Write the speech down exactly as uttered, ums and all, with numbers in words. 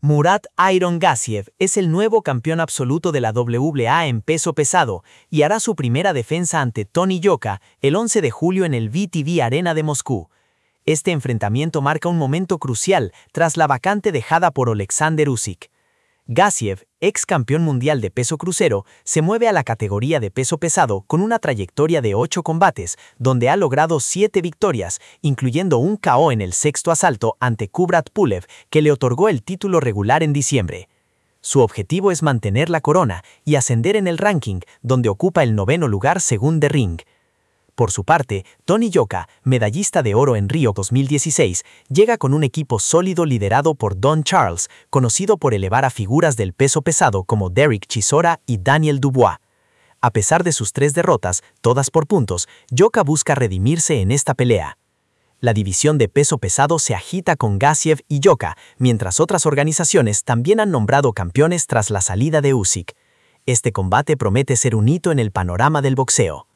Murat Iron Gassiev es el nuevo campeón absoluto de la W B A en peso pesado y hará su primera defensa ante Tony Yoka el once de julio en el V T V Arena de Moscú. Este enfrentamiento marca un momento crucial tras la vacante dejada por Oleksandr Usyk. Gassiev, ex campeón mundial de peso crucero, se mueve a la categoría de peso pesado con una trayectoria de ocho combates, donde ha logrado siete victorias, incluyendo un K O en el sexto asalto ante Kubrat Pulev, que le otorgó el título regular en diciembre. Su objetivo es mantener la corona y ascender en el ranking, donde ocupa el noveno lugar según The Ring. Por su parte, Tony Yoka, medallista de oro en Río dos mil dieciséis, llega con un equipo sólido liderado por Don Charles, conocido por elevar a figuras del peso pesado como Derek Chisora y Daniel Dubois. A pesar de sus tres derrotas, todas por puntos, Yoka busca redimirse en esta pelea. La división de peso pesado se agita con Gassiev y Yoka, mientras otras organizaciones también han nombrado campeones tras la salida de Usyk. Este combate promete ser un hito en el panorama del boxeo.